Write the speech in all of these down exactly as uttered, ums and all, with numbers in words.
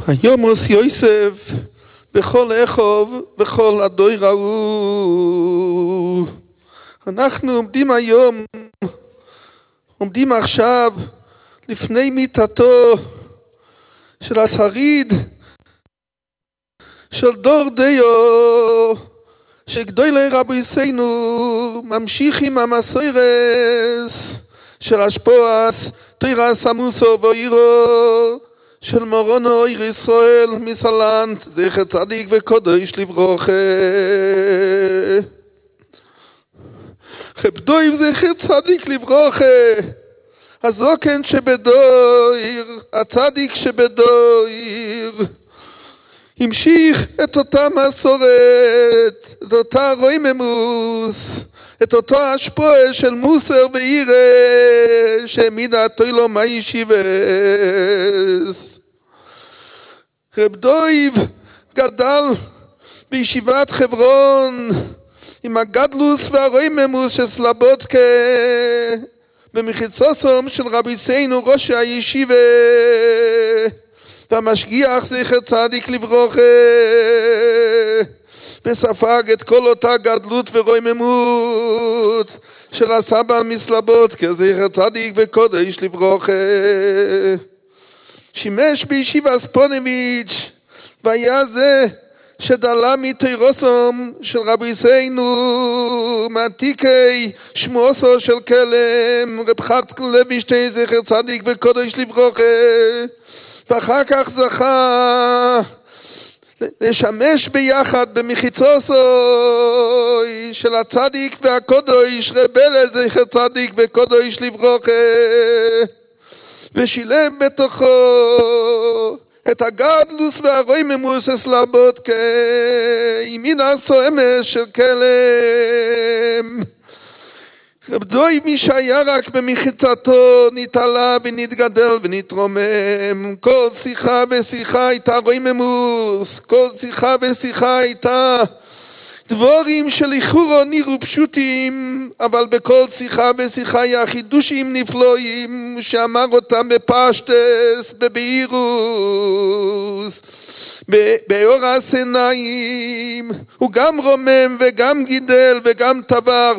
היום עוש יוסף בכל איכוב בכל הדוי ראו. אנחנו עומדים היום, עומדים עכשיו לפני מיתתו של השריד של דור דיו, שגדולי רבוינו ממשיכים המסוירס של השפועס תירס עמוסו ואירו של מורונו עיר ישראל מסלנט, זכר צדיק וקודש לברוכה. חבדויב זכר צדיק לברוכה, הזוקן שבדויר, הצדיק שבדויר, המשיך את אותה מסורת, את אותה רויממוס, את אותו השפועה של מוסר ואירה שהעמידה תוילו מה ישיבס. רב דויב גדל בישיבת חברון עם הגדלוס והרויממוס של סלבודקה במחיצוסום של רבי סיינו ראש הישיבה והמשגיח זכר צדיק לברוכה, וספג את כל אותה גדלות ורויממות של הסבא מסלבות כזכר צדיק וקודש לברוכה. שימש בישיבה ספונביץ' והיה זה שדלה מתירוסום של רבי סיינו מעתיקי שמואסו של כלם רב חצקל לוינשטיין זכר צדיק וקודש לברוכה, ואחר כך זכה לשמש ביחד במחיצוסו של הצדיק והקודש רב אלה זכר צדיק וקודש לברוכה, ושילם בתוכו את הגדלוס והרויממוס הסלבודקה ימין הסואמש של כלם. רב דויב מי שהיה רק במחיצתו נתעלה ונתגדל ונתרומם, כל שיחה ושיחה הייתה רויממוס, כל שיחה ושיחה הייתה דבורים של איחורו נראו פשוטים, אבל בכל שיחה ושיחה היה חידושים נפלואים שאמר אותם בפשטס, בבהירוס, באור הסנאים. הוא גם רומם וגם גידל וגם טבר,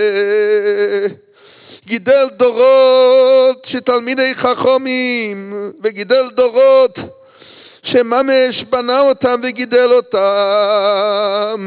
גידל דורות שתלמידי חכמים, וגידל דורות שממש בנה אותם וגידל אותם.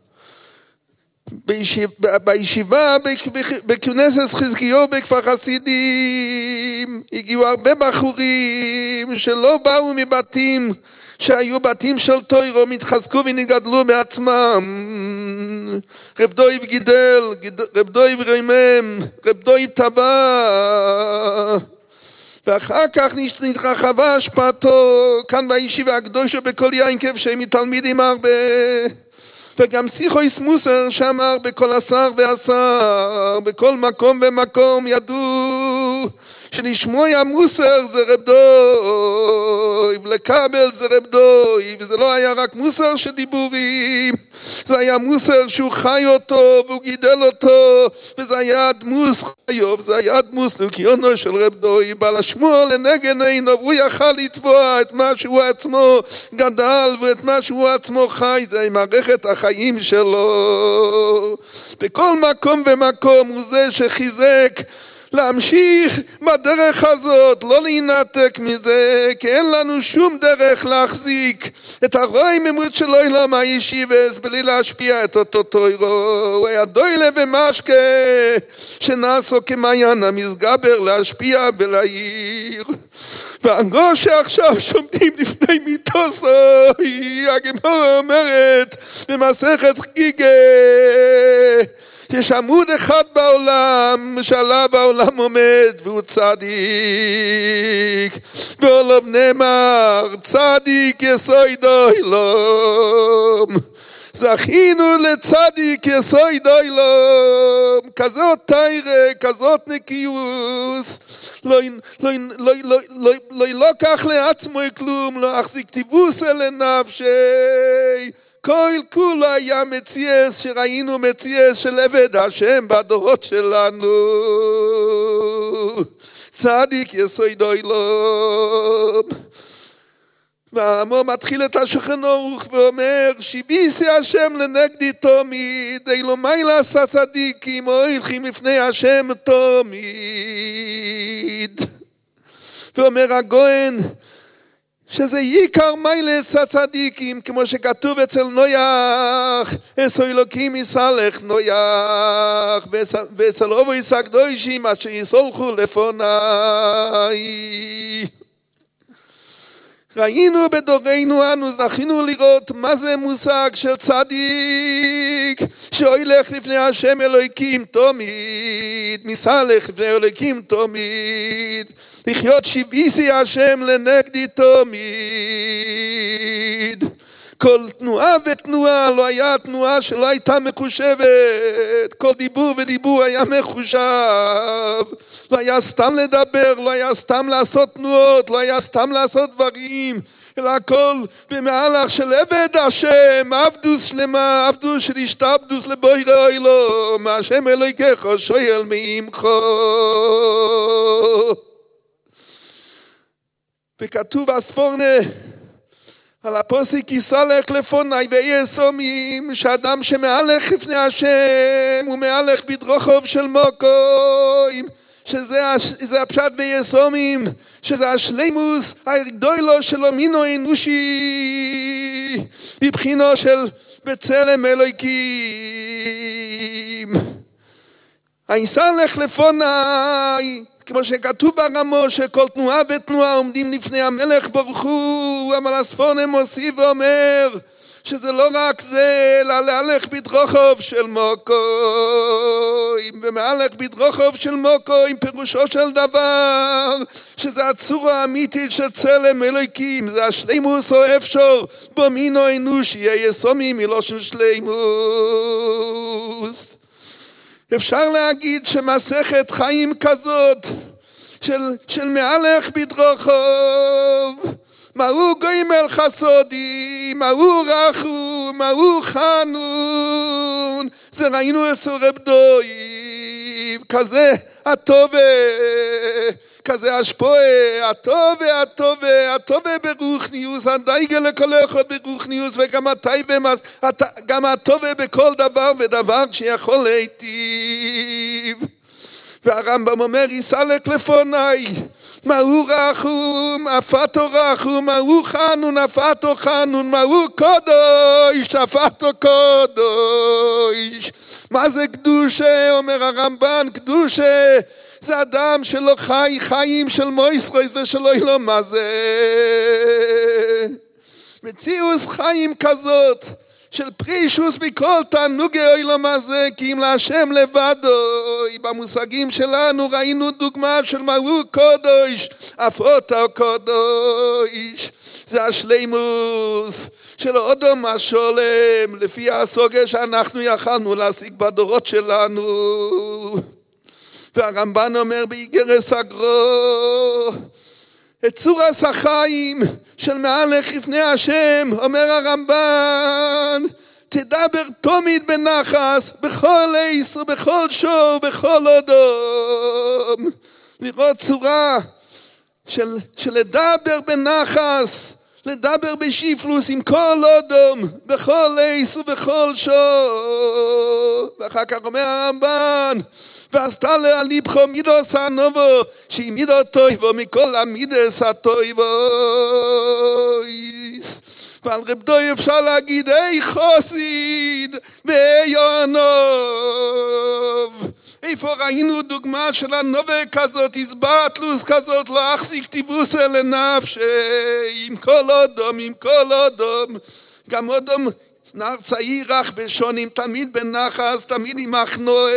בישיבה, בישיבה בכנסת חזקיהו בכפר חסידים הגיעו הרבה בחורים שלא באו מבתים שהיו בתים של תוירו, מתחזקו ונגדלו בעצמם. רב דויב גידל, רב דויב רימם, רב דויב טבע, ואחר כך נתרחבה השפעתו כאן בישיבה הקדושה בכל יינקב שהם מתלמידים הרבה, וגם שיחויס מוסר שאמר בכל עשר ועשר, בכל מקום ומקום ידעו שלשמוע המוסר זה רב דויב, לקבל זה רב דויב, וזה לא היה רק מוסר של דיבורים, זה היה מוסר שהוא חי אותו והוא גידל אותו, וזה היה דמוס חיוב, זה היה דמוס לוקיונו של רב דויב, בעל השמוע לנגן עינו, והוא יכל לתבוע את מה שהוא עצמו גדל ואת מה שהוא עצמו חי, זה מערכת החיים שלו. בכל מקום ומקום הוא זה שחיזק להמשיך בדרך הזאת, לא להינתק מזה, כי אין לנו שום דרך להחזיק את הרויממות של עולם הישיבס בלי להשפיע את אותו תוירו. הוא היה דוילה ומשקה שנעשו כמעיין המסגבר להשפיע ולהעיר. והאנגו שעכשיו שומעים לפני מיתוסו, הגמרא אומרת במסכת חגיגה יש עמוד אחד בעולם שעליו העולם עומד והוא צדיק, ועליו נאמר צדיק יסוד עולם. זכינו לצדיק יסוד עולם, כזאת תירה, כזאת נקיוס, לא ילוקח לעצמו כלום, לא יחזיק טיבוס אל נפשי. כל כולה היה מציאס שראינו מציאס של עבד השם בדורות שלנו. צדיק יסוד עולם. והאמור מתחיל את השולחן ערוך ואומר שיביסי השם לנגדי תמיד אילו מיילס הצדיקים הולכים לפני השם תמיד. ואומר הגויין שזה עיקר מיילס הצדיקים כמו שכתוב אצל נויח אסו אלוקים יסלח נויח ואצל אבויס הקדושים אשר יסולחו לפניי. ראינו בדורנו אנו זכינו לראות מה זה מושג של צדיק שהולך לפני השם אלוקים תמיד, מסלח לפני אלוקים תמיד, לחיות שיביסי השם לנגדי תמיד. כל תנועה ותנועה לא היה תנועה שלא הייתה מחושבת, כל דיבור ודיבור היה מחושב, לא היה סתם לדבר, לא היה סתם לעשות תנועות, לא היה סתם לעשות דברים, אלא הכל במהלך של עבד השם, עבדוס שלמה, עבדוס של השתעבדוס לבורא עולם, השם אלוהיך שואל מעמך. וכתוב הספורנה על הפוסק יסלח לפני ויסומים, שאדם שמהלך לפני השם הוא מהלך בדרוכיו של מוקוים, שזה זה הפשט ויסומים, שזה השלימוס הגדולה שלו מינו אנושי בבחינו של בצלם אלוהיקים. היסלח לפני כמו שכתוב ברמו שכל תנועה ותנועה עומדים לפני המלך ברוך הוא, אבל הספורנה מוסיף ואומר שזה לא רק זה, אלא להלך בדרוכיו של מוקוים, ומהלך בדרוכיו של מוקוים פירושו של דבר שזה הצורה האמיתית של צלם אלוהיקים, זה השלימוס או אפשר בו מינו אנושי היסומי מלושן שלימוס. אפשר להגיד שמסכת חיים כזאת של, של מהלך בדרוכיו, מהו גוימל חסודי, מהו רחום, מהו חנון, זה ראינו אצל רב דויב, כזה הטובה, כזה השפועה, הטובה, הטובה, הטובה ברוחניוס, הדייגה לכל אחד ברוחניוס, וגם הטייבה, גם הטובה בכל דבר ודבר שיכול להיטיב. והרמב"ם אומר, יסלח לפני, מהו רחום, אפתו רחום, מהו חנון, אפתו חנון, מהו קודש, אפתו קודש. מה זה קדושה? אומר הרמב"ן, קדושה זה אדם שלא חי חיים של מויסרויס ושלא ילו מה זה. מציאוס חיים כזאת של פרישוס בכל תענוגי אילו מה זה, כי אם להשם לבדו. במושגים שלנו ראינו דוגמה של מהו קודש, אף אותו קודש, זה השלימוס של אודום השולם לפי הסוגיה שאנחנו יכלנו להשיג בדורות שלנו. והרמב"ן אומר באיגרס הגרו את צורס החיים של מהלך לפני השם, אומר הרמב"ן, תדבר תמיד בנחס בכל עיס ובכל שור בכל אודום. לראות צורה של, של לדבר בנחס, לדבר בשיפלוס עם כל אודום בכל עיס ובכל שור. ואחר כך אומר הרמב"ן, ועשתה לה על ליבכו מידוס הנובו, שהיא מידו טויבו מכל המידס הטויבו. ועל רב דוי אפשר להגיד, היי חוסיד והי יונוב. איפה ראינו דוגמה של הנובה כזאת, איזבטלוס כזאת, לא אחזיק טיבוסה לנפשי, עם כל אודום, עם כל אודום, גם אודום נער צעיר רך בשונים, תמיד בנחס, תמיד עם מחנועה.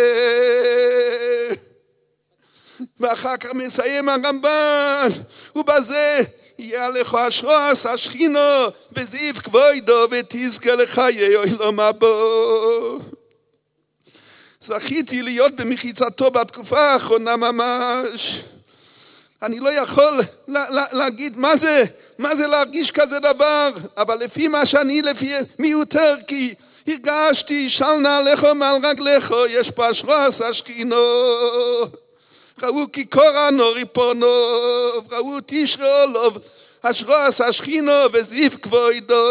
ואחר כך מסיים הרמב"ן, ובזה יהיה לך אשרוס השכינו וזיו כבודו ותזכה לחיי עולם הבא. זכיתי להיות במחיצתו בתקופה האחרונה ממש. אני לא יכול לה, לה, להגיד מה זה, מה זה להרגיש כזה דבר, אבל לפי מה שאני, לפי מי יותר, כי הרגשתי של נעליך מעל רגליך, יש פה אשרוס השכינו. ראו כי קורא נורי פונו, ראו תשרה עולוב, אשרוס השכינו וזיו כבודו.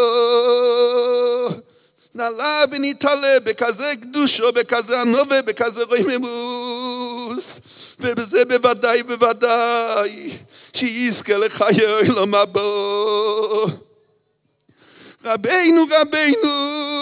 נעלה ונתעלה בכזה קדושו, בכזה ענווה, בכזה רוממות, ובזה בוודאי בוודאי שיזכה לחיי עולם הבא. רבינו רבינו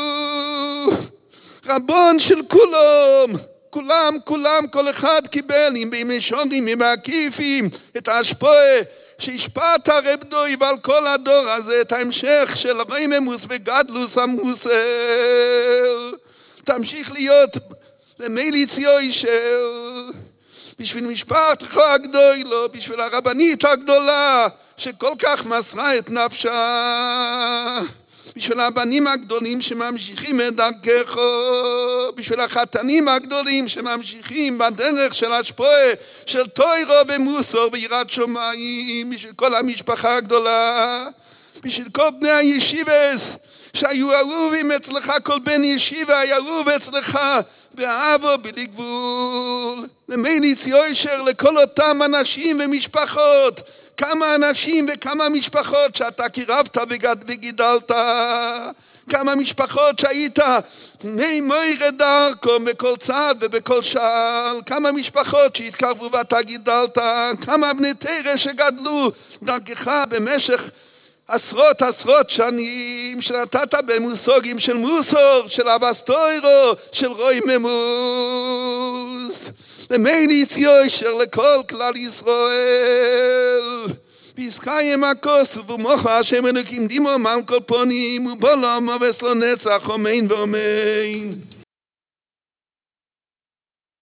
רבון של כולם, כולם כולם כל אחד קיבל עם במישורים עם העקיפים את ההשפעה שהשפעת הרב דוי ועל כל הדור הזה את ההמשך של רוממות וגדלוס המוסר. תמשיך להיות למליץ יושר בשביל משפחתך הגדולה, בשביל הרבנית הגדולה שכל כך מסרה את נפשה, בשביל הבנים הגדולים שממשיכים את דרכך, בשביל החתנים הגדולים שממשיכים בדרך של השפעה של תורה ומוסר ויראת שמיים, בשביל כל המשפחה הגדולה, בשביל כל בני הישיבס שהיו אהובים אצלך, כל בן ישיבה היה אהוב אצלך ואהבו בלי גבול. למליץ יושר לכל אותם אנשים ומשפחות, כמה אנשים וכמה משפחות שאתה קירבת וגידלת, כמה משפחות שהיית מי מוירי דרכו בכל צד ובכל שעל, כמה משפחות שהתקרבו ואתה גידלת, כמה בני תרא שגדלו דרכך במשך עשרות עשרות שנים שנתת במושגים של מוסר, של אבסטוירו, של רוממות. למליץ יושר לכל כלל ישראל. ויזכיים הכוס ובמוחו השם אלוקים דימו מעל כל פונים ובעולם ובסלו נצח אמן ואמן.